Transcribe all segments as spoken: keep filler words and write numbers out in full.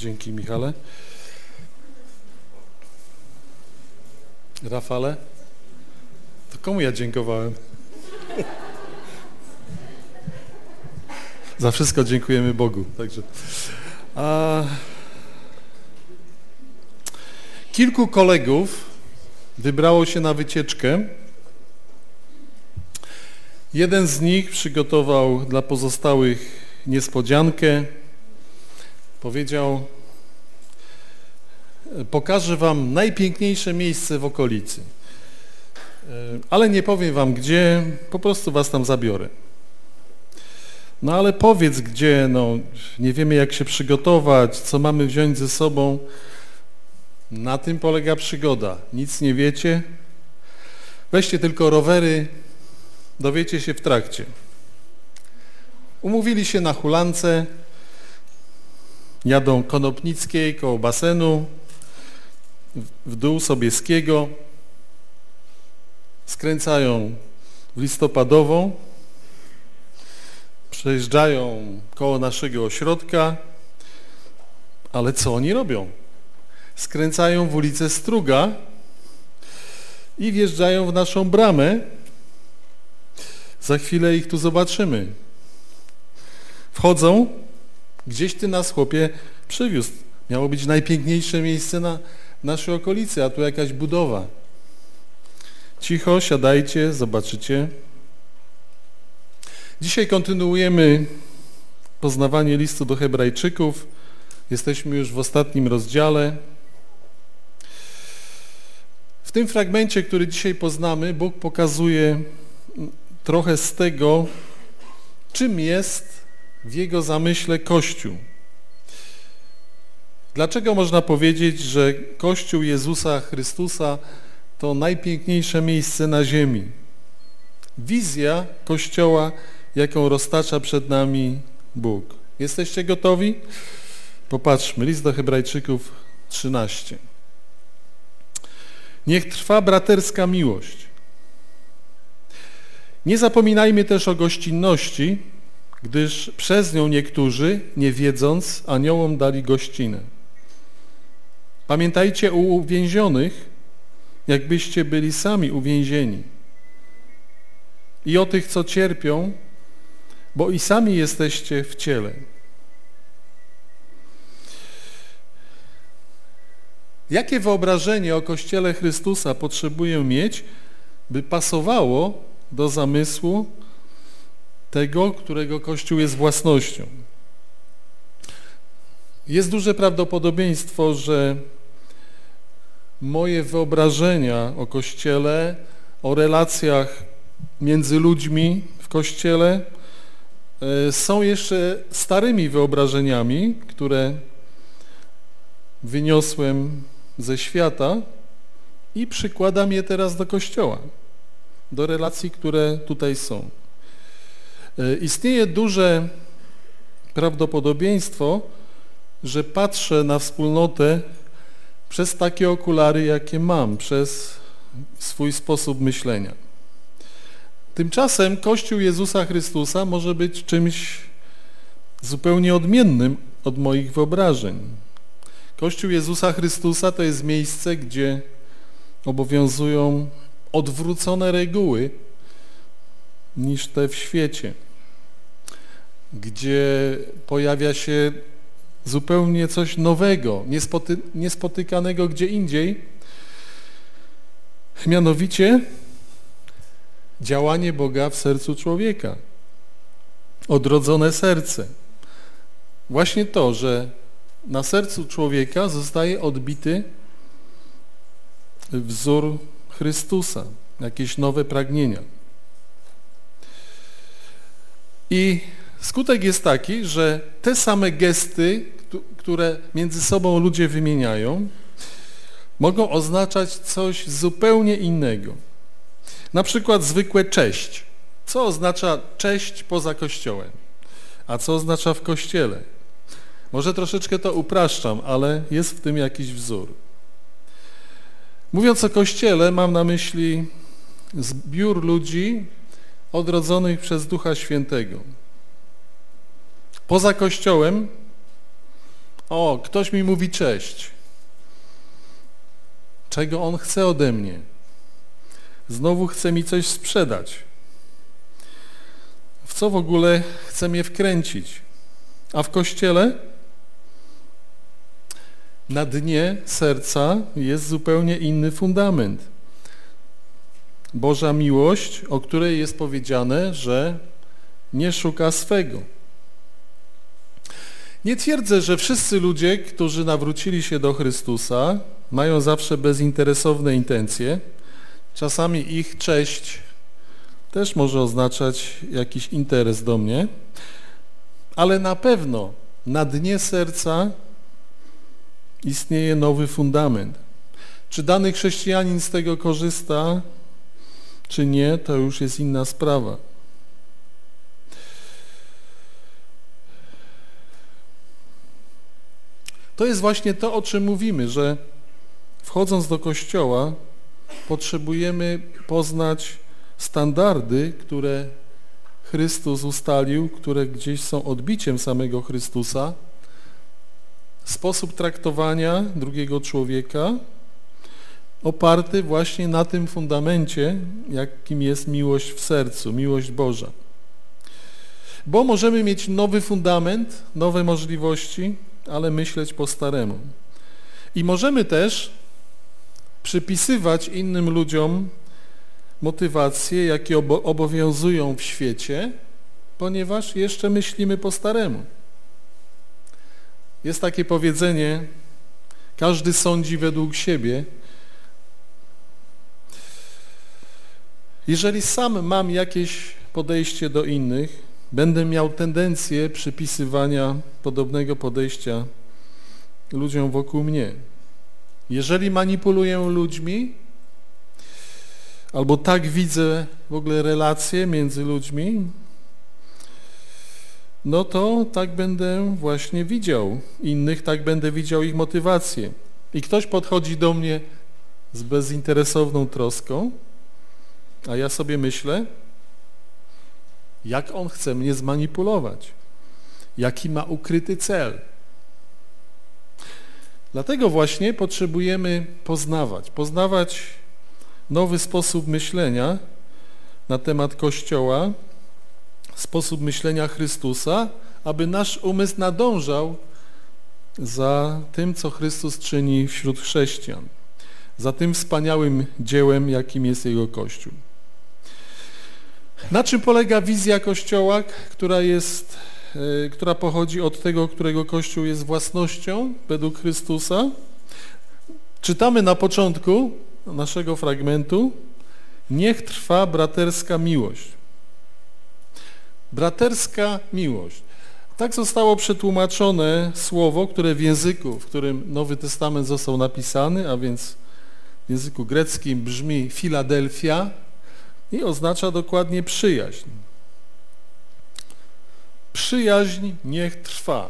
Dzięki, Michale. Rafale? To komu ja dziękowałem? Za wszystko dziękujemy Bogu. Także. A... Kilku kolegów wybrało się na wycieczkę. Jeden z nich przygotował dla pozostałych niespodziankę. Powiedział: pokażę wam najpiękniejsze miejsce w okolicy, ale nie powiem wam gdzie, po prostu was tam zabiorę. No ale powiedz gdzie, no nie wiemy jak się przygotować, co mamy wziąć ze sobą. Na tym polega przygoda. Nic nie wiecie? Weźcie tylko rowery, dowiecie się w trakcie. Umówili się na hulance, jadą Konopnickiej koło basenu, w dół Sobieskiego, skręcają w Listopadową, przejeżdżają koło naszego ośrodka, ale co oni robią? Skręcają w ulicę Struga i wjeżdżają w naszą bramę. Za chwilę ich tu zobaczymy. Wchodzą, gdzieś ty nas, chłopie, przywiózł. Miało być najpiękniejsze miejsce na naszej okolicy, a tu jakaś budowa. Cicho, siadajcie, zobaczycie. Dzisiaj kontynuujemy poznawanie listu do Hebrajczyków. Jesteśmy już w ostatnim rozdziale. W tym fragmencie, który dzisiaj poznamy, Bóg pokazuje trochę z tego, czym jest w Jego zamyśle Kościół. Dlaczego można powiedzieć, że Kościół Jezusa Chrystusa to najpiękniejsze miejsce na ziemi? Wizja Kościoła, jaką roztacza przed nami Bóg. Jesteście gotowi? Popatrzmy, list do Hebrajczyków trzynaście. Niech trwa braterska miłość. Nie zapominajmy też o gościnności, gdyż przez nią niektórzy, nie wiedząc, aniołom dali gościnę. Pamiętajcie o uwięzionych, jakbyście byli sami uwięzieni. I o tych, co cierpią, bo i sami jesteście w ciele. Jakie wyobrażenie o Kościele Chrystusa potrzebuję mieć, by pasowało do zamysłu tego, którego Kościół jest własnością? Jest duże prawdopodobieństwo, że moje wyobrażenia o Kościele, o relacjach między ludźmi w Kościele są jeszcze starymi wyobrażeniami, które wyniosłem ze świata i przykładam je teraz do Kościoła, do relacji, które tutaj są. Istnieje duże prawdopodobieństwo, że patrzę na wspólnotę przez takie okulary, jakie mam, przez swój sposób myślenia. Tymczasem Kościół Jezusa Chrystusa może być czymś zupełnie odmiennym od moich wyobrażeń. Kościół Jezusa Chrystusa to jest miejsce, gdzie obowiązują odwrócone reguły niż te w świecie, gdzie pojawia się zupełnie coś nowego, niespoty, niespotykanego gdzie indziej, mianowicie działanie Boga w sercu człowieka, odrodzone serce. Właśnie to, że na sercu człowieka zostaje odbity wzór Chrystusa, jakieś nowe pragnienia. I skutek jest taki, że te same gesty, które między sobą ludzie wymieniają, mogą oznaczać coś zupełnie innego. Na przykład zwykłe cześć. Co oznacza cześć poza Kościołem? A co oznacza w Kościele? Może troszeczkę to upraszczam, ale jest w tym jakiś wzór. Mówiąc o Kościele, mam na myśli zbiór ludzi odrodzonych przez Ducha Świętego. Poza Kościołem O, ktoś mi mówi cześć. Czego on chce ode mnie? Znowu chce mi coś sprzedać. W co w ogóle chce mnie wkręcić? A w Kościele? Na dnie serca jest zupełnie inny fundament. Boża miłość, o której jest powiedziane, że nie szuka swego. Nie twierdzę, że wszyscy ludzie, którzy nawrócili się do Chrystusa, mają zawsze bezinteresowne intencje. Czasami ich cześć też może oznaczać jakiś interes do mnie, ale na pewno na dnie serca istnieje nowy fundament. Czy dany chrześcijanin z tego korzysta, czy nie, to już jest inna sprawa. To jest właśnie to, o czym mówimy, że wchodząc do Kościoła potrzebujemy poznać standardy, które Chrystus ustalił, które gdzieś są odbiciem samego Chrystusa, sposób traktowania drugiego człowieka oparty właśnie na tym fundamencie, jakim jest miłość w sercu, miłość Boża. Bo możemy mieć nowy fundament, nowe możliwości, ale myśleć po staremu. I możemy też przypisywać innym ludziom motywacje, jakie obowiązują w świecie, ponieważ jeszcze myślimy po staremu. Jest takie powiedzenie, każdy sądzi według siebie. Jeżeli sam mam jakieś podejście do innych, będę miał tendencję przypisywania podobnego podejścia ludziom wokół mnie. Jeżeli manipuluję ludźmi, albo tak widzę w ogóle relacje między ludźmi, no to tak będę właśnie widział innych, tak będę widział ich motywacje. I ktoś podchodzi do mnie z bezinteresowną troską, a ja sobie myślę, jak on chce mnie zmanipulować, jaki ma ukryty cel. Dlatego właśnie potrzebujemy poznawać, poznawać nowy sposób myślenia na temat Kościoła, sposób myślenia Chrystusa, aby nasz umysł nadążał za tym, co Chrystus czyni wśród chrześcijan, za tym wspaniałym dziełem, jakim jest Jego Kościół. Na czym polega wizja Kościoła, która jest, która pochodzi od tego, którego Kościół jest własnością według Chrystusa? Czytamy na początku naszego fragmentu: niech trwa braterska miłość. Braterska miłość. Tak zostało przetłumaczone słowo, które w języku, w którym Nowy Testament został napisany, a więc w języku greckim brzmi Filadelfia i oznacza dokładnie przyjaźń. Przyjaźń niech trwa.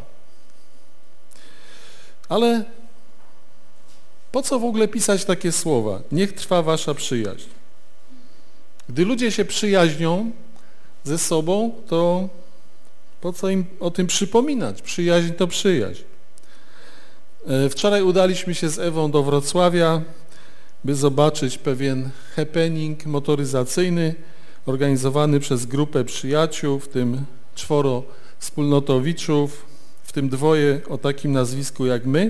Ale po co w ogóle pisać takie słowa? Niech trwa wasza przyjaźń. Gdy ludzie się przyjaźnią ze sobą, to po co im o tym przypominać? Przyjaźń to przyjaźń. Wczoraj udaliśmy się z Ewą do Wrocławia, by zobaczyć pewien happening motoryzacyjny organizowany przez grupę przyjaciół, w tym czworo wspólnotowiczów, w tym dwoje o takim nazwisku jak my.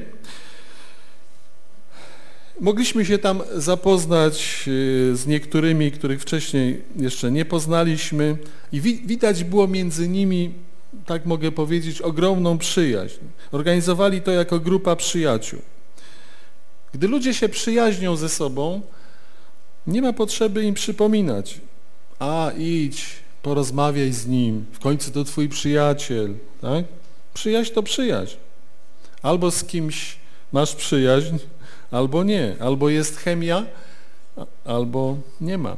Mogliśmy się tam zapoznać z niektórymi, których wcześniej jeszcze nie poznaliśmy i wi- widać było między nimi, tak mogę powiedzieć, ogromną przyjaźń. Organizowali to jako grupa przyjaciół. Gdy ludzie się przyjaźnią ze sobą, nie ma potrzeby im przypominać: a idź, porozmawiaj z nim, w końcu to twój przyjaciel. Tak? Przyjaźń to przyjaźń. Albo z kimś masz przyjaźń, albo nie. Albo jest chemia, albo nie ma.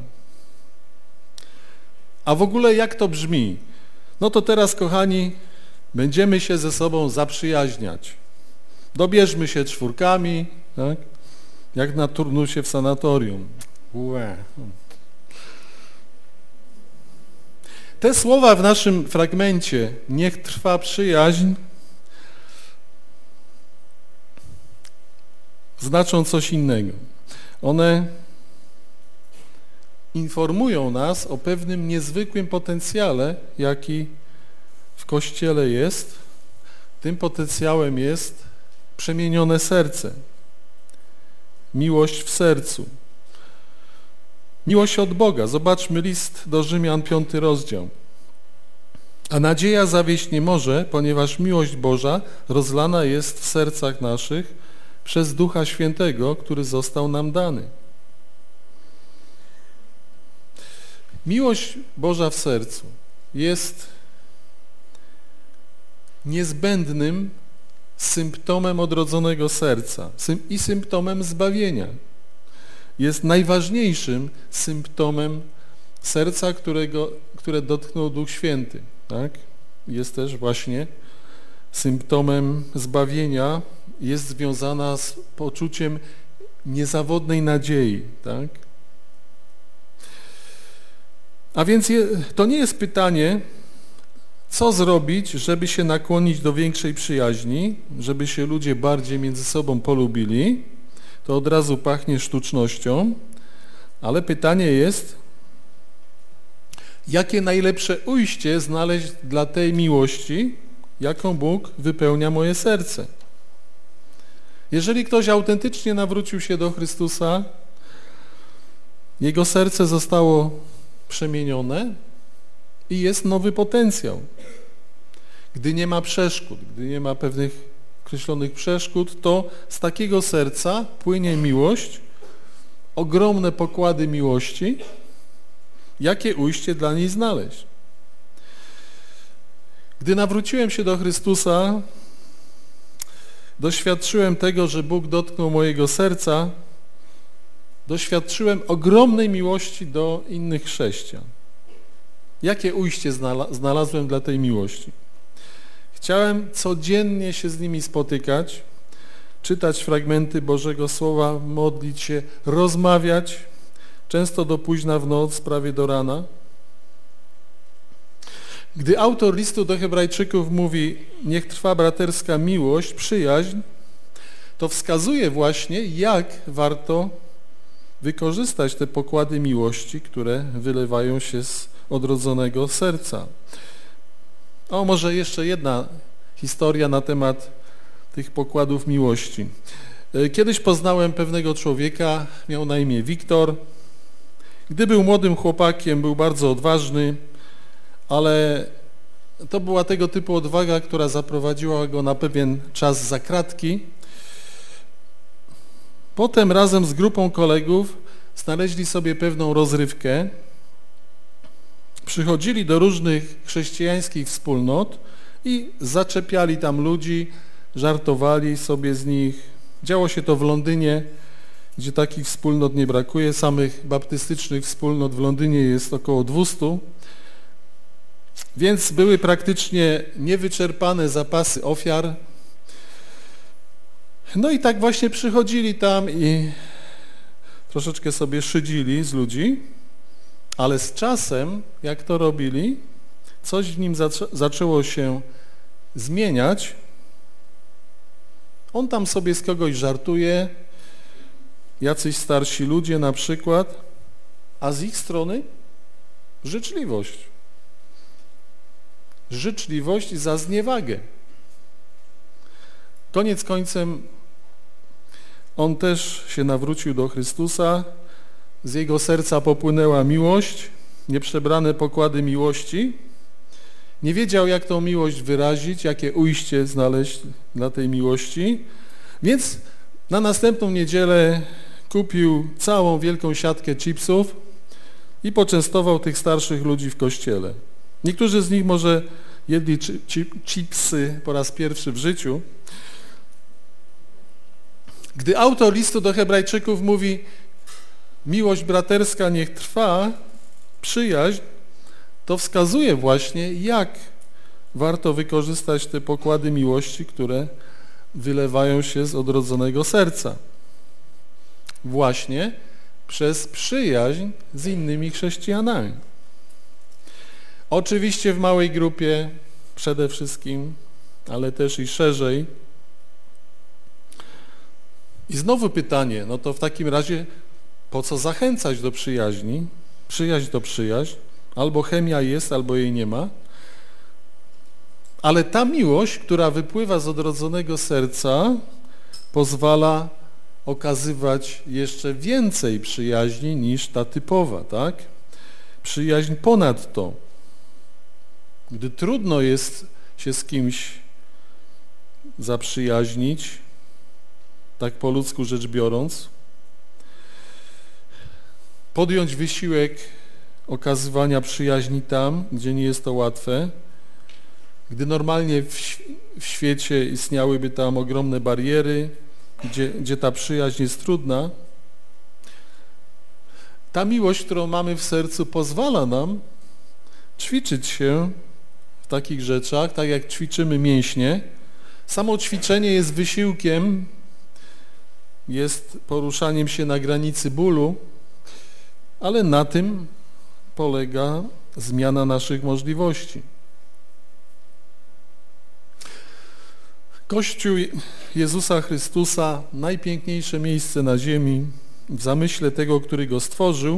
A w ogóle jak to brzmi? No to teraz, kochani, będziemy się ze sobą zaprzyjaźniać. Dobierzmy się czwórkami, tak? Jak na turnusie w sanatorium. Ue. Te słowa w naszym fragmencie, niech trwa przyjaźń, znaczą coś innego. One informują nas o pewnym niezwykłym potencjale, jaki w Kościele jest. Tym potencjałem jest przemienione serce. Miłość w sercu. Miłość od Boga. Zobaczmy list do Rzymian, piąty rozdział. A nadzieja zawieść nie może, ponieważ miłość Boża rozlana jest w sercach naszych przez Ducha Świętego, który został nam dany. Miłość Boża w sercu jest niezbędnym symptomem odrodzonego serca i symptomem zbawienia. Jest najważniejszym symptomem serca, którego, które dotknął Duch Święty. Tak? Jest też właśnie symptomem zbawienia, jest związana z poczuciem niezawodnej nadziei. Tak? A więc je, to nie jest pytanie, co zrobić, żeby się nakłonić do większej przyjaźni, żeby się ludzie bardziej między sobą polubili. To od razu pachnie sztucznością, ale pytanie jest, jakie najlepsze ujście znaleźć dla tej miłości, jaką Bóg wypełnia moje serce. Jeżeli ktoś autentycznie nawrócił się do Chrystusa, jego serce zostało przemienione i jest nowy potencjał. Gdy nie ma przeszkód, gdy nie ma pewnych określonych przeszkód, to z takiego serca płynie miłość, ogromne pokłady miłości. Jakie ujście dla niej znaleźć? Gdy nawróciłem się do Chrystusa, doświadczyłem tego, że Bóg dotknął mojego serca, doświadczyłem ogromnej miłości do innych chrześcijan. Jakie ujście znalazłem dla tej miłości? Chciałem codziennie się z nimi spotykać, czytać fragmenty Bożego Słowa, modlić się, rozmawiać, często do późna w noc, prawie do rana. Gdy autor listu do Hebrajczyków mówi, niech trwa braterska miłość, przyjaźń, to wskazuje właśnie, jak warto wykorzystać te pokłady miłości, które wylewają się z odrodzonego serca. O, może jeszcze jedna historia na temat tych pokładów miłości. Kiedyś poznałem pewnego człowieka, miał na imię Wiktor. Gdy był młodym chłopakiem, był bardzo odważny, ale to była tego typu odwaga, która zaprowadziła go na pewien czas za kratki. Potem razem z grupą kolegów znaleźli sobie pewną rozrywkę. Przychodzili do różnych chrześcijańskich wspólnot i zaczepiali tam ludzi, żartowali sobie z nich. Działo się to w Londynie, gdzie takich wspólnot nie brakuje. Samych baptystycznych wspólnot w Londynie jest około dwieście. Więc były praktycznie niewyczerpane zapasy ofiar. No i tak właśnie przychodzili tam i troszeczkę sobie szydzili z ludzi, ale z czasem, jak to robili, coś w nim zaczę- zaczęło się zmieniać. On tam sobie z kogoś żartuje, jacyś starsi ludzie na przykład, a z ich strony życzliwość. Życzliwość za zniewagę. Koniec końcem on też się nawrócił do Chrystusa, z jego serca popłynęła miłość, nieprzebrane pokłady miłości. Nie wiedział, jak tą miłość wyrazić, jakie ujście znaleźć dla tej miłości, więc na następną niedzielę kupił całą wielką siatkę chipsów i poczęstował tych starszych ludzi w kościele. Niektórzy z nich może jedli chipsy po raz pierwszy w życiu. Gdy autor listu do Hebrajczyków mówi, miłość braterska niech trwa, przyjaźń, to wskazuje właśnie, jak warto wykorzystać te pokłady miłości, które wylewają się z odrodzonego serca. Właśnie przez przyjaźń z innymi chrześcijanami. Oczywiście w małej grupie przede wszystkim, ale też i szerzej. I znowu pytanie, no to w takim razie po co zachęcać do przyjaźni? Przyjaźń to przyjaźń, albo chemia jest, albo jej nie ma. Ale ta miłość, która wypływa z odrodzonego serca, pozwala okazywać jeszcze więcej przyjaźni niż ta typowa, tak? Przyjaźń ponad to. Gdy trudno jest się z kimś zaprzyjaźnić, tak po ludzku rzecz biorąc, podjąć wysiłek okazywania przyjaźni tam, gdzie nie jest to łatwe, gdy normalnie w, w świecie istniałyby tam ogromne bariery, gdzie, gdzie ta przyjaźń jest trudna, ta miłość, którą mamy w sercu, pozwala nam ćwiczyć się w takich rzeczach, tak jak ćwiczymy mięśnie. Samo ćwiczenie jest wysiłkiem, jest poruszaniem się na granicy bólu, ale na tym polega zmiana naszych możliwości. Kościół Jezusa Chrystusa, najpiękniejsze miejsce na ziemi, w zamyśle tego, który go stworzył.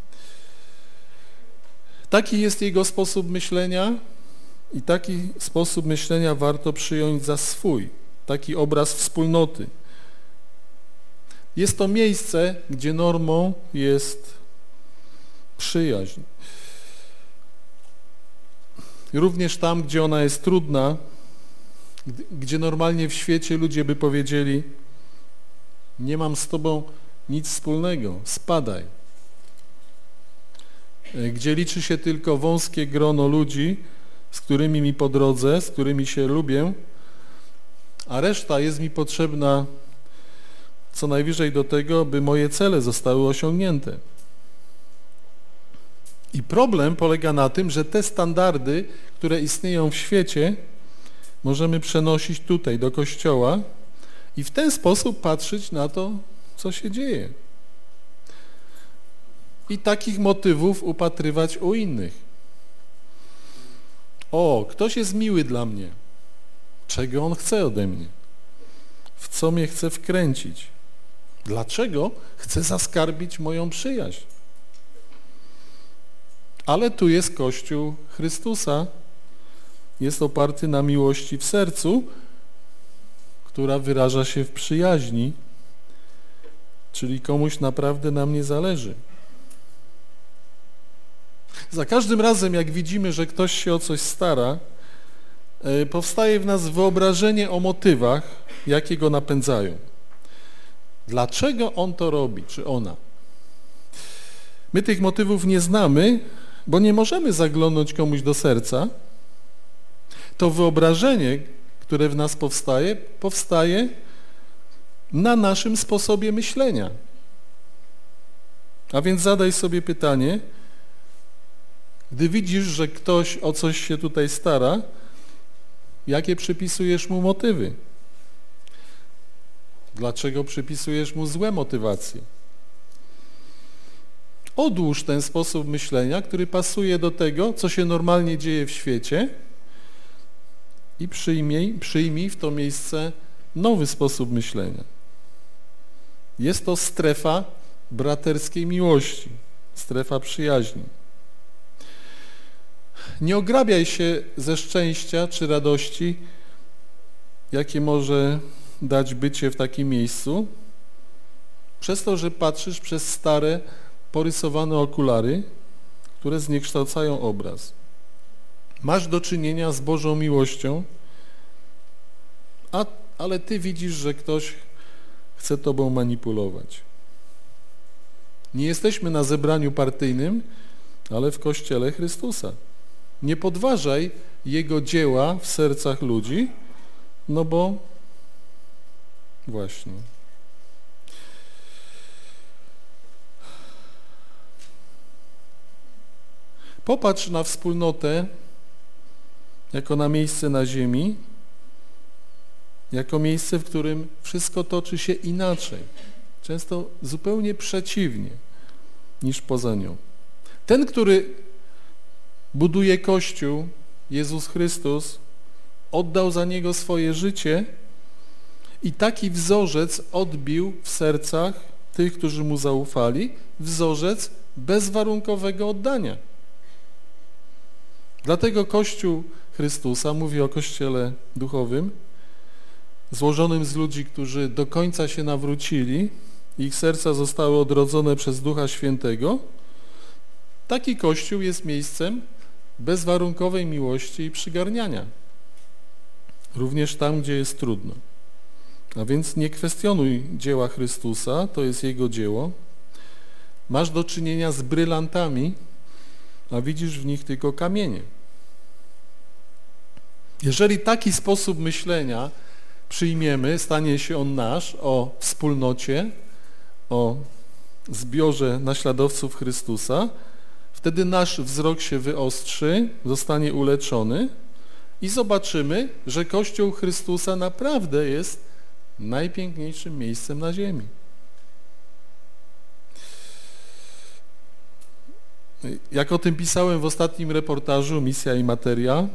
Taki jest jego sposób myślenia i taki sposób myślenia warto przyjąć za swój, taki obraz wspólnoty. Jest to miejsce, gdzie normą jest przyjaźń. Również tam, gdzie ona jest trudna, gdzie normalnie w świecie ludzie by powiedzieli: nie mam z tobą nic wspólnego, spadaj. Gdzie liczy się tylko wąskie grono ludzi, z którymi mi po drodze, z którymi się lubię, a reszta jest mi potrzebna co najwyżej do tego, by moje cele zostały osiągnięte. I problem polega na tym, że te standardy, które istnieją w świecie, możemy przenosić tutaj, do Kościoła i w ten sposób patrzeć na to, co się dzieje. I takich motywów upatrywać u innych. O, ktoś jest miły dla mnie. Czego on chce ode mnie? W co mnie chce wkręcić? Dlaczego chce zaskarbić moją przyjaźń? Ale tu jest Kościół Chrystusa, jest oparty na miłości w sercu, która wyraża się w przyjaźni, czyli komuś naprawdę na mnie zależy. Za każdym razem, jak widzimy, że ktoś się o coś stara, powstaje w nas wyobrażenie o motywach, jakie go napędzają. Dlaczego on to robi, czy ona? My tych motywów nie znamy, bo nie możemy zaglądnąć komuś do serca. To wyobrażenie, które w nas powstaje, powstaje na naszym sposobie myślenia. A więc zadaj sobie pytanie, gdy widzisz, że ktoś o coś się tutaj stara, jakie przypisujesz mu motywy? Dlaczego przypisujesz mu złe motywacje? Odłóż ten sposób myślenia, który pasuje do tego, co się normalnie dzieje w świecie, i przyjmij, przyjmij w to miejsce nowy sposób myślenia. Jest to strefa braterskiej miłości, strefa przyjaźni. Nie ograbiaj się ze szczęścia czy radości, jakie może dać bycie w takim miejscu, przez to, że patrzysz przez stare, porysowane okulary, które zniekształcają obraz. Masz do czynienia z Bożą miłością, a, ale ty widzisz, że ktoś chce tobą manipulować. Nie jesteśmy na zebraniu partyjnym, ale w Kościele Chrystusa. Nie podważaj Jego dzieła w sercach ludzi, no bo właśnie. Popatrz na wspólnotę jako na miejsce na ziemi, jako miejsce, w którym wszystko toczy się inaczej, często zupełnie przeciwnie niż poza nią. Ten, który buduje Kościół, Jezus Chrystus, oddał za niego swoje życie I taki wzorzec odbił w sercach tych, którzy mu zaufali, wzorzec bezwarunkowego oddania. Dlatego Kościół Chrystusa, mówi o Kościele duchowym, złożonym z ludzi, którzy do końca się nawrócili, ich serca zostały odrodzone przez Ducha Świętego, taki Kościół jest miejscem bezwarunkowej miłości i przygarniania. Również tam, gdzie jest trudno. A więc nie kwestionuj dzieła Chrystusa, to jest Jego dzieło. Masz do czynienia z brylantami, a widzisz w nich tylko kamienie. Jeżeli taki sposób myślenia przyjmiemy, stanie się on nasz, o wspólnocie, o zbiorze naśladowców Chrystusa, wtedy nasz wzrok się wyostrzy, zostanie uleczony i zobaczymy, że Kościół Chrystusa naprawdę jest najpiękniejszym miejscem na ziemi. Jak o tym pisałem w ostatnim reportażu Misja i Materia,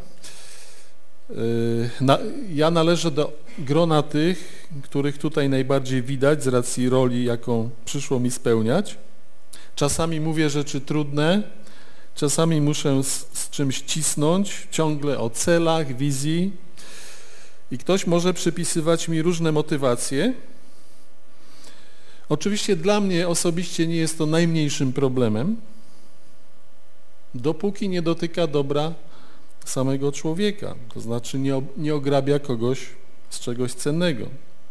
ja należę do grona tych, których tutaj najbardziej widać z racji roli, jaką przyszło mi spełniać. Czasami mówię rzeczy trudne, czasami muszę z, z czymś cisnąć, ciągle o celach, wizji i ktoś może przypisywać mi różne motywacje. Oczywiście dla mnie osobiście nie jest to najmniejszym problemem, dopóki nie dotyka dobra samego człowieka, to znaczy nie, nie ograbia kogoś z czegoś cennego.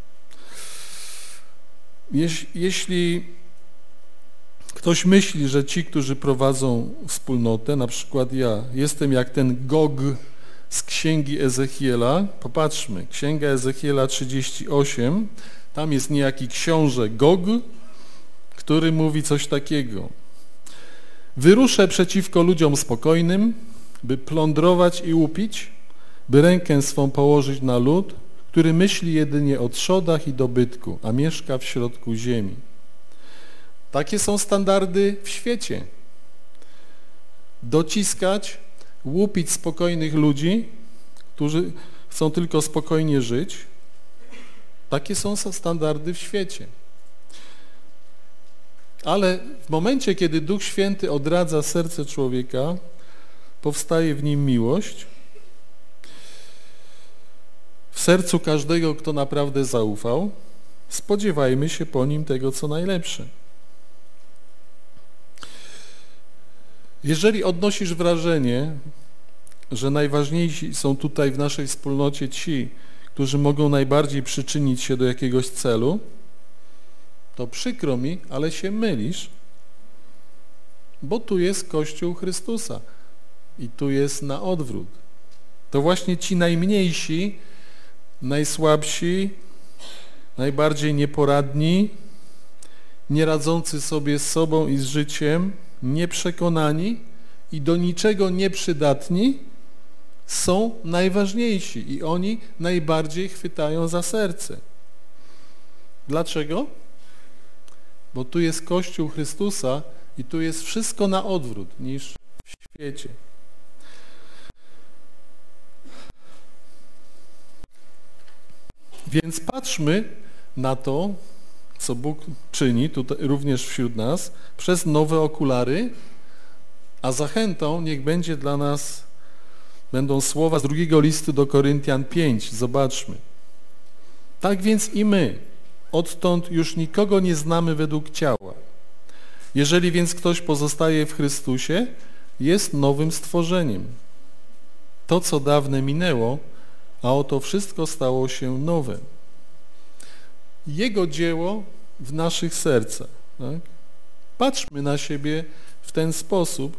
Jeś, jeśli ktoś myśli, że ci, którzy prowadzą wspólnotę, na przykład ja, jestem jak ten Gog z Księgi Ezechiela, popatrzmy, Księga Ezechiela trzydzieści osiem, tam jest niejaki książę Gog, który mówi coś takiego: wyruszę przeciwko ludziom spokojnym, by plądrować i łupić, by rękę swą położyć na lud, który myśli jedynie o trzodach i dobytku, a mieszka w środku ziemi. Takie są standardy w świecie. Dociskać, łupić spokojnych ludzi, którzy chcą tylko spokojnie żyć. Takie są standardy w świecie. Ale w momencie, kiedy Duch Święty odradza serce człowieka, powstaje w nim miłość. W sercu każdego, kto naprawdę zaufał, spodziewajmy się po nim tego, co najlepsze. Jeżeli odnosisz wrażenie, że najważniejsi są tutaj w naszej wspólnocie ci, którzy mogą najbardziej przyczynić się do jakiegoś celu, to przykro mi, ale się mylisz, bo tu jest Kościół Chrystusa i tu jest na odwrót. To właśnie ci najmniejsi, najsłabsi, najbardziej nieporadni, nie radzący sobie z sobą i z życiem, nieprzekonani i do niczego nieprzydatni są najważniejsi i oni najbardziej chwytają za serce. Dlaczego? Bo tu jest Kościół Chrystusa i tu jest wszystko na odwrót niż w świecie. Więc patrzmy na to, co Bóg czyni tutaj również wśród nas, przez nowe okulary, a zachętą niech będzie dla nas, będą słowa z drugiego listu do Koryntian pięć. Zobaczmy. Tak więc i my, odtąd już nikogo nie znamy według ciała. Jeżeli więc ktoś pozostaje w Chrystusie, jest nowym stworzeniem. To, co dawne minęło, a oto wszystko stało się nowe. Jego dzieło w naszych sercach. Tak? Patrzmy na siebie w ten sposób.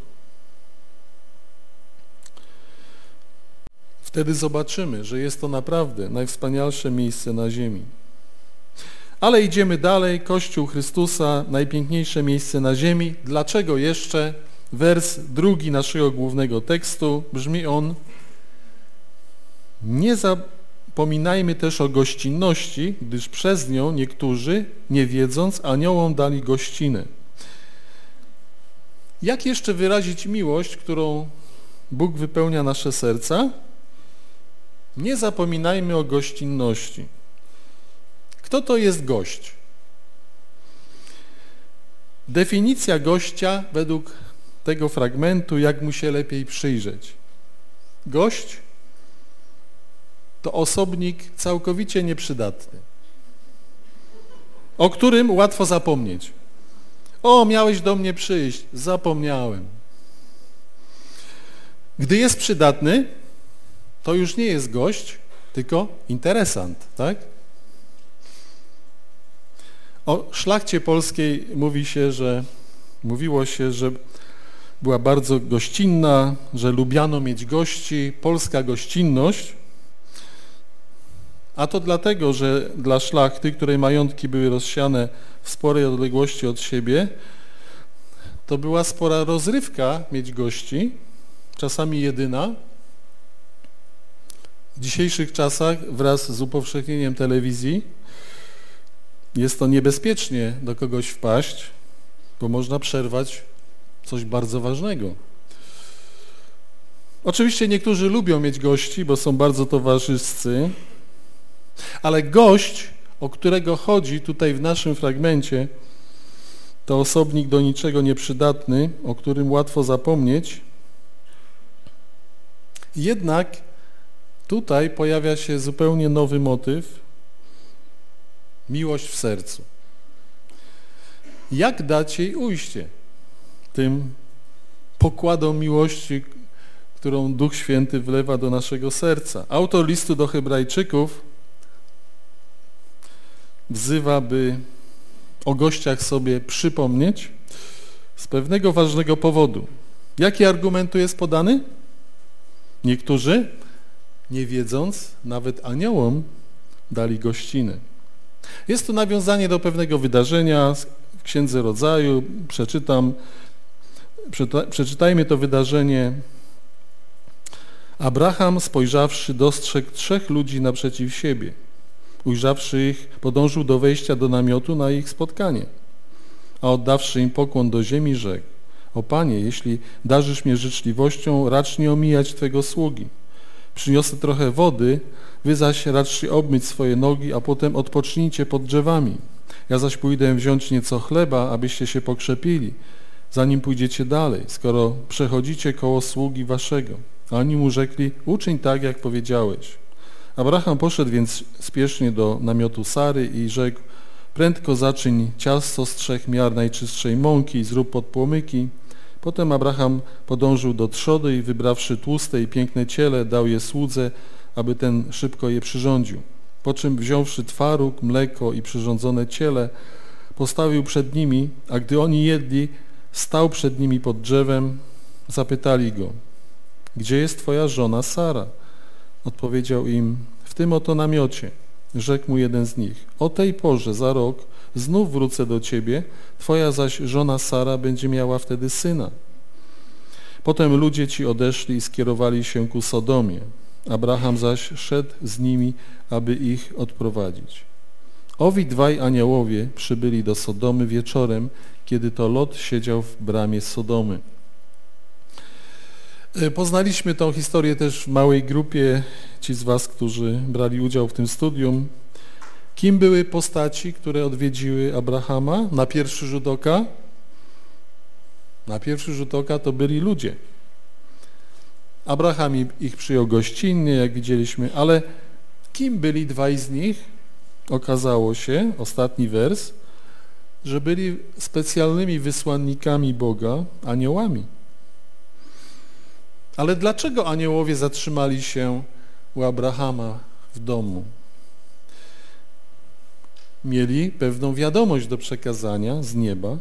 Wtedy zobaczymy, że jest to naprawdę najwspanialsze miejsce na ziemi. Ale idziemy dalej. Kościół Chrystusa, najpiękniejsze miejsce na ziemi. Dlaczego jeszcze? Wers drugi naszego głównego tekstu. Brzmi on: nie zapominajmy też o gościnności, gdyż przez nią niektórzy, nie wiedząc, aniołom dali gościnę. Jak jeszcze wyrazić miłość, którą Bóg wypełnia nasze serca? Nie zapominajmy o gościnności. Kto to jest gość? Definicja gościa według tego fragmentu, jak mu się lepiej przyjrzeć. Gość to osobnik całkowicie nieprzydatny, o którym łatwo zapomnieć. O, miałeś do mnie przyjść, zapomniałem. Gdy jest przydatny, to już nie jest gość, tylko interesant, tak? O szlachcie polskiej mówi się, że mówiło się, że była bardzo gościnna, że lubiano mieć gości, polska gościnność, a to dlatego, że dla szlachty, której majątki były rozsiane w sporej odległości od siebie, to była spora rozrywka mieć gości, czasami jedyna. W dzisiejszych czasach wraz z upowszechnieniem telewizji jest to niebezpiecznie do kogoś wpaść, bo można przerwać coś bardzo ważnego. Oczywiście niektórzy lubią mieć gości, bo są bardzo towarzyscy, ale gość, o którego chodzi tutaj w naszym fragmencie, to osobnik do niczego nieprzydatny, o którym łatwo zapomnieć. Jednak tutaj pojawia się zupełnie nowy motyw, miłość w sercu. Jak dać jej ujście tym pokładom miłości, którą Duch Święty wlewa do naszego serca? Autor listu do Hebrajczyków wzywa, by o gościach sobie przypomnieć z pewnego ważnego powodu. Jaki argument tu jest podany? Niektórzy, nie wiedząc, nawet aniołom dali gościny. Jest to nawiązanie do pewnego wydarzenia w Księdze Rodzaju. Przeczytam, przeczytajmy to wydarzenie. Abraham, spojrzawszy, dostrzegł trzech ludzi naprzeciw siebie. Ujrzawszy ich, podążył do wejścia do namiotu na ich spotkanie. A oddawszy im pokłon do ziemi, rzekł: O Panie, jeśli darzysz mnie życzliwością, racz nie omijać Twego sługi. Przyniosę trochę wody, wy zaś raczcie obmyć swoje nogi, a potem odpocznijcie pod drzewami. Ja zaś pójdę wziąć nieco chleba, abyście się pokrzepili, zanim pójdziecie dalej, skoro przechodzicie koło sługi waszego. A oni mu rzekli: Uczyń tak, jak powiedziałeś. Abraham poszedł więc spiesznie do namiotu Sary i rzekł: Prędko zaczyń ciasto z trzech miar najczystszej mąki i zrób podpłomyki. Potem Abraham podążył do trzody i wybrawszy tłuste i piękne ciele, dał je słudze, aby ten szybko je przyrządził. Po czym wziąwszy twaróg, mleko i przyrządzone ciele, postawił przed nimi, a gdy oni jedli, stał przed nimi pod drzewem. Zapytali go: Gdzie jest twoja żona Sara? Odpowiedział im: W tym oto namiocie. Rzekł mu jeden z nich: O tej porze za rok znów wrócę do ciebie, twoja zaś żona Sara będzie miała wtedy syna. Potem ludzie ci odeszli i skierowali się ku Sodomie. Abraham zaś szedł z nimi, aby ich odprowadzić. Owi dwaj aniołowie przybyli do Sodomy wieczorem, kiedy to Lot siedział w bramie Sodomy. Poznaliśmy tą historię też w małej grupie, ci z was, którzy brali udział w tym studium. Kim były postaci, które odwiedziły Abrahama na pierwszy rzut oka? Na pierwszy rzut oka to byli ludzie. Abraham ich przyjął gościnnie, jak widzieliśmy, ale kim byli dwaj z nich? Okazało się, ostatni wers, że byli specjalnymi wysłannikami Boga, aniołami. Ale dlaczego aniołowie zatrzymali się u Abrahama w domu? Mieli pewną wiadomość do przekazania z nieba.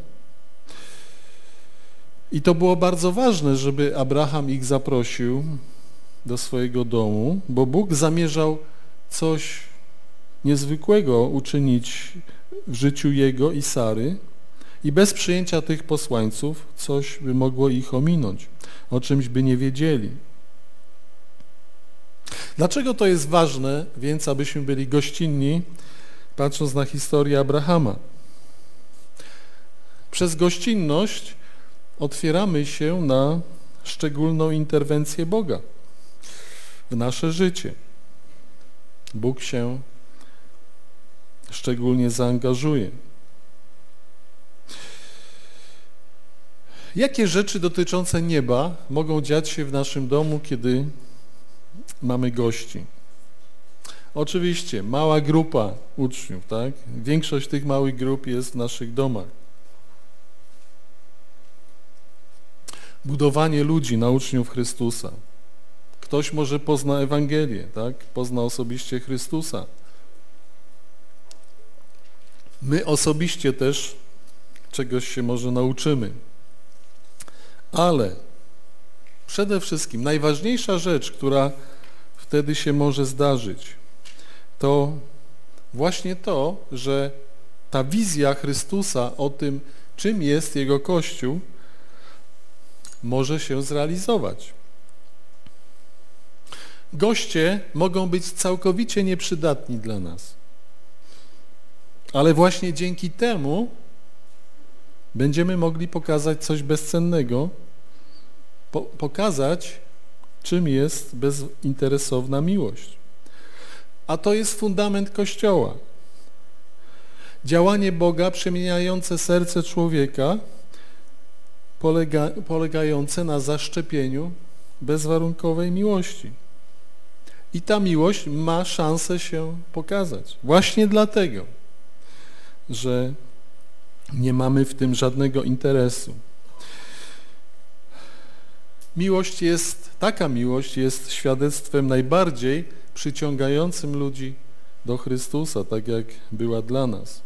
I to było bardzo ważne, żeby Abraham ich zaprosił do swojego domu, bo Bóg zamierzał coś niezwykłego uczynić w życiu jego i Sary i bez przyjęcia tych posłańców coś by mogło ich ominąć, o czymś by nie wiedzieli. Dlaczego to jest ważne, więc abyśmy byli gościnni, patrząc na historię Abrahama? Przez gościnność otwieramy się na szczególną interwencję Boga w nasze życie. Bóg się szczególnie zaangażuje. Jakie rzeczy dotyczące nieba mogą dziać się w naszym domu, kiedy mamy gości? Oczywiście, mała grupa uczniów, tak? Większość tych małych grup jest w naszych domach. Budowanie ludzi na uczniów Chrystusa. Ktoś może pozna Ewangelię, tak? Pozna osobiście Chrystusa. My osobiście też czegoś się może nauczymy. Ale przede wszystkim najważniejsza rzecz, która wtedy się może zdarzyć, to właśnie to, że ta wizja Chrystusa o tym, czym jest Jego Kościół, może się zrealizować. Goście mogą być całkowicie nieprzydatni dla nas, ale właśnie dzięki temu będziemy mogli pokazać coś bezcennego, po, pokazać, czym jest bezinteresowna miłość. A to jest fundament Kościoła. Działanie Boga przemieniające serce człowieka, polega, polegające na zaszczepieniu bezwarunkowej miłości. I ta miłość ma szansę się pokazać. Właśnie dlatego, że nie mamy w tym żadnego interesu. Miłość jest, taka miłość jest świadectwem najbardziej przyciągającym ludzi do Chrystusa, tak jak była dla nas.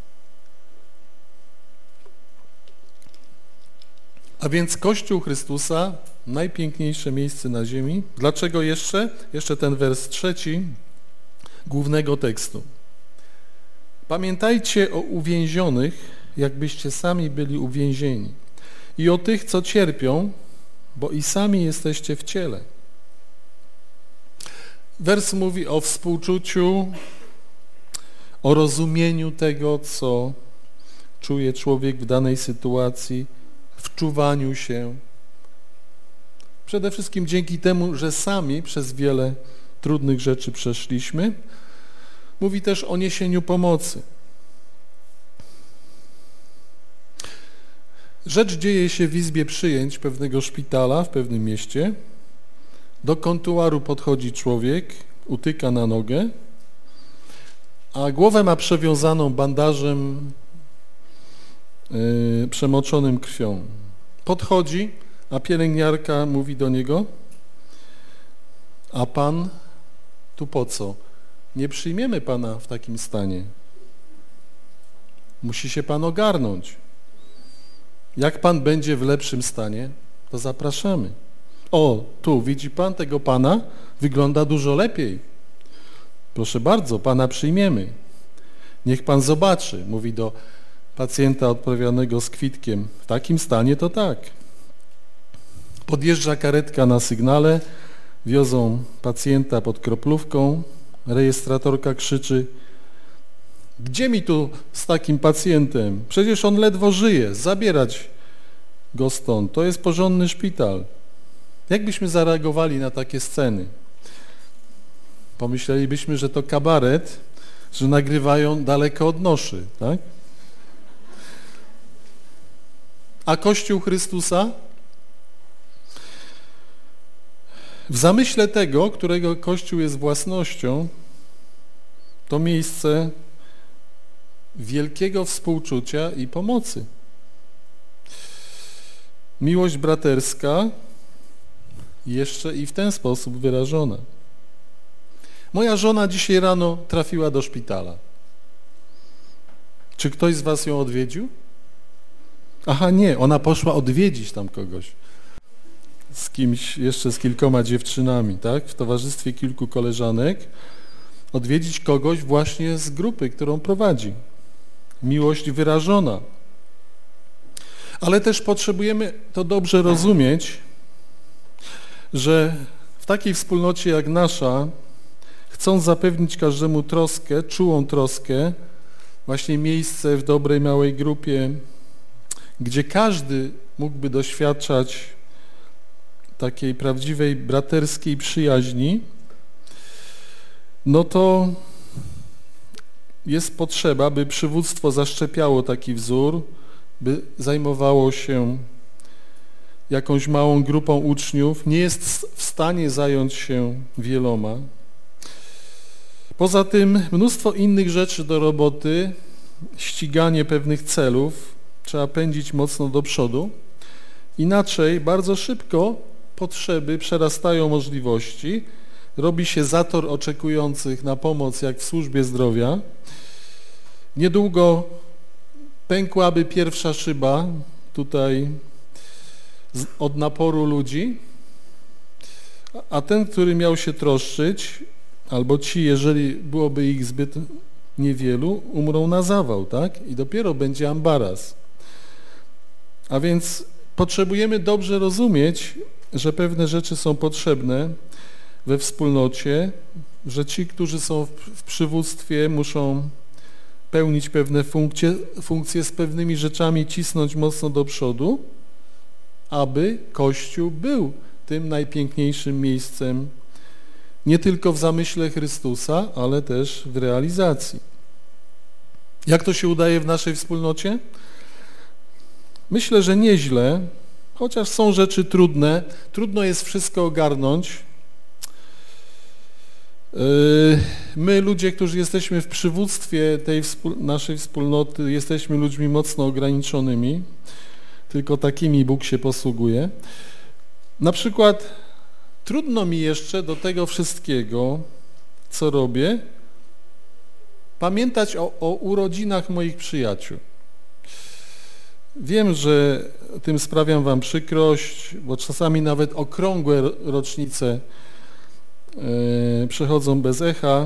A więc Kościół Chrystusa, najpiękniejsze miejsce na ziemi. Dlaczego jeszcze? Jeszcze ten wers trzeci głównego tekstu. Pamiętajcie o uwięzionych, jakbyście sami byli uwięzieni, i o tych, co cierpią, bo i sami jesteście w ciele. Wers mówi o współczuciu, o rozumieniu tego, co czuje człowiek w danej sytuacji, wczuwaniu się. Przede wszystkim dzięki temu, że sami przez wiele trudnych rzeczy przeszliśmy. Mówi też o niesieniu pomocy. Rzecz dzieje się w izbie przyjęć pewnego szpitala w pewnym mieście. Do kontuaru podchodzi człowiek, utyka na nogę, a głowę ma przewiązaną bandażem yy, przemoczonym krwią. Podchodzi, a pielęgniarka mówi do niego: a pan tu po co? Nie przyjmiemy pana w takim stanie. Musi się pan ogarnąć. Jak pan będzie w lepszym stanie, to zapraszamy. O, tu, widzi pan tego pana? Wygląda dużo lepiej. Proszę bardzo, pana przyjmiemy. Niech pan zobaczy, mówi do pacjenta odprawionego z kwitkiem. W takim stanie to tak. Podjeżdża karetka na sygnale, wiozą pacjenta pod kroplówką, rejestratorka krzyczy: gdzie mi tu z takim pacjentem? Przecież on ledwo żyje, zabierać go stąd, to jest porządny szpital. Jak byśmy zareagowali na takie sceny? Pomyślelibyśmy, że to kabaret, że nagrywają daleko od noszy, tak? A Kościół Chrystusa? W zamyśle tego, którego Kościół jest własnością, to miejsce wielkiego współczucia i pomocy. Miłość braterska jeszcze i w ten sposób wyrażona. Moja żona dzisiaj rano trafiła do szpitala. Czy ktoś z was ją odwiedził? Aha, nie, ona poszła odwiedzić tam kogoś. Z kimś, jeszcze z kilkoma dziewczynami, tak? W towarzystwie kilku koleżanek. Odwiedzić kogoś właśnie z grupy, którą prowadzi. Miłość wyrażona. Ale też potrzebujemy to dobrze rozumieć, że w takiej wspólnocie jak nasza, chcąc zapewnić każdemu troskę, czułą troskę, właśnie miejsce w dobrej, małej grupie, gdzie każdy mógłby doświadczać takiej prawdziwej braterskiej przyjaźni, no to jest potrzeba, by przywództwo zaszczepiało taki wzór, by zajmowało się jakąś małą grupą uczniów, nie jest w stanie zająć się wieloma. Poza tym mnóstwo innych rzeczy do roboty, ściganie pewnych celów, trzeba pędzić mocno do przodu. Inaczej bardzo szybko potrzeby przerastają możliwości, robi się zator oczekujących na pomoc jak w służbie zdrowia. Niedługo pękłaby pierwsza szyba tutaj od naporu ludzi, a ten, który miał się troszczyć, albo ci, jeżeli byłoby ich zbyt niewielu, umrą na zawał, tak? I dopiero będzie ambaras. A więc potrzebujemy dobrze rozumieć, że pewne rzeczy są potrzebne we wspólnocie, że ci, którzy są w przywództwie, muszą pełnić pewne funkcje, funkcje z pewnymi rzeczami, cisnąć mocno do przodu, aby Kościół był tym najpiękniejszym miejscem nie tylko w zamyśle Chrystusa, ale też w realizacji. Jak to się udaje w naszej wspólnocie? Myślę, że nieźle, chociaż są rzeczy trudne. Trudno jest wszystko ogarnąć. My, ludzie, którzy jesteśmy w przywództwie tej naszej wspólnoty, jesteśmy ludźmi mocno ograniczonymi. Tylko takimi Bóg się posługuje. Na przykład trudno mi jeszcze do tego wszystkiego, co robię, pamiętać o, o urodzinach moich przyjaciół. Wiem, że tym sprawiam wam przykrość, bo czasami nawet okrągłe rocznice yy, przechodzą bez echa.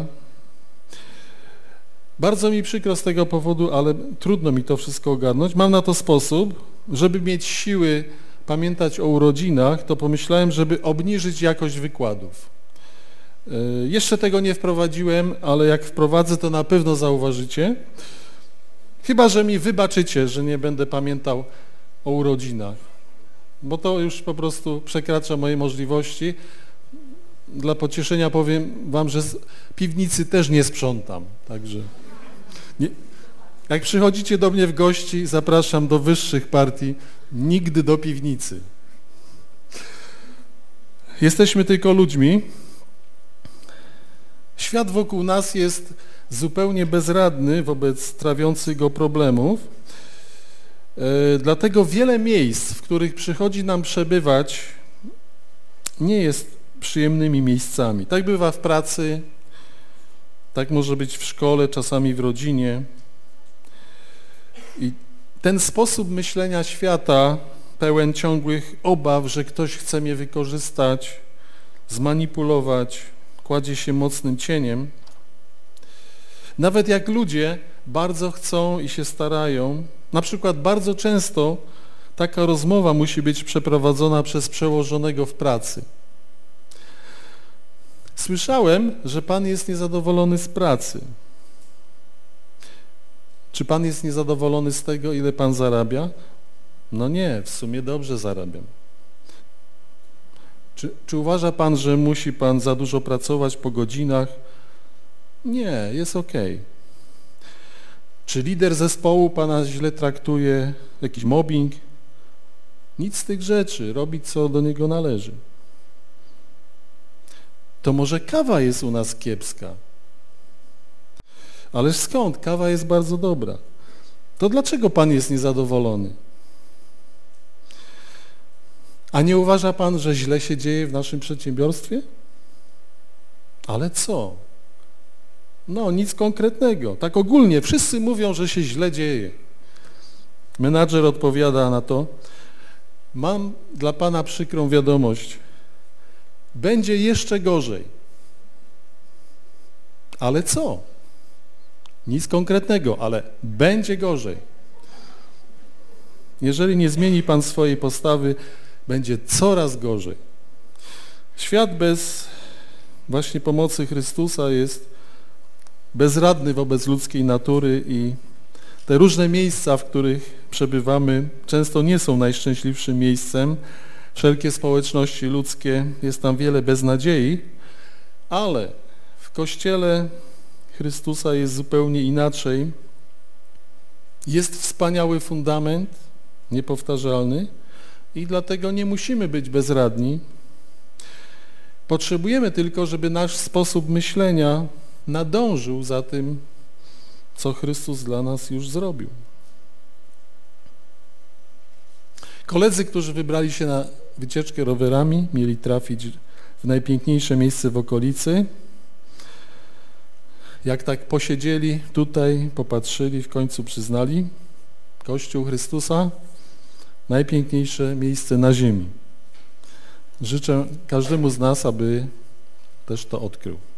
Bardzo mi przykro z tego powodu, ale trudno mi to wszystko ogarnąć. Mam na to sposób, żeby mieć siły pamiętać o urodzinach, to pomyślałem, żeby obniżyć jakość wykładów. Yy, jeszcze tego nie wprowadziłem, ale jak wprowadzę, to na pewno zauważycie. Chyba że mi wybaczycie, że nie będę pamiętał o urodzinach, bo to już po prostu przekracza moje możliwości. Dla pocieszenia powiem wam, że z piwnicy też nie sprzątam, także nie. Jak przychodzicie do mnie w gości, zapraszam do wyższych partii, nigdy do piwnicy. Jesteśmy tylko ludźmi. Świat wokół nas jest zupełnie bezradny wobec trawiących go problemów. E, dlatego wiele miejsc, w których przychodzi nam przebywać, nie jest przyjemnymi miejscami. Tak bywa w pracy, tak może być w szkole, czasami w rodzinie. I ten sposób myślenia świata, pełen ciągłych obaw, że ktoś chce mnie wykorzystać, zmanipulować, kładzie się mocnym cieniem. Nawet jak ludzie bardzo chcą i się starają, na przykład bardzo często taka rozmowa musi być przeprowadzona przez przełożonego w pracy. Słyszałem, że Pan jest niezadowolony z pracy. Czy Pan jest niezadowolony z tego, ile Pan zarabia? No nie, w sumie dobrze zarabiam. Czy, czy uważa Pan, że musi Pan za dużo pracować po godzinach? Nie, jest okej. Czy lider zespołu Pana źle traktuje, jakiś mobbing? Nic z tych rzeczy, robi co do niego należy. To może kawa jest u nas kiepska? Ależ skąd? Kawa jest bardzo dobra. To dlaczego Pan jest niezadowolony? A nie uważa Pan, że źle się dzieje w naszym przedsiębiorstwie? Ale co? No, nic konkretnego. Tak ogólnie, wszyscy mówią, że się źle dzieje. Menadżer odpowiada na to: mam dla Pana przykrą wiadomość. Będzie jeszcze gorzej. Ale co? Nic konkretnego, ale będzie gorzej. Jeżeli nie zmieni Pan swojej postawy, będzie coraz gorzej. Świat bez właśnie pomocy Chrystusa jest bezradny wobec ludzkiej natury i te różne miejsca, w których przebywamy, często nie są najszczęśliwszym miejscem. Wszelkie społeczności ludzkie, jest tam wiele beznadziei, ale w Kościele Chrystusa jest zupełnie inaczej. Jest wspaniały fundament, niepowtarzalny i dlatego nie musimy być bezradni. Potrzebujemy tylko, żeby nasz sposób myślenia nadążył za tym, co Chrystus dla nas już zrobił. Koledzy, którzy wybrali się na wycieczkę rowerami, mieli trafić w najpiękniejsze miejsce w okolicy. Jak tak posiedzieli tutaj, popatrzyli, w końcu przyznali, Kościół Chrystusa, najpiękniejsze miejsce na ziemi. Życzę każdemu z nas, aby też to odkrył.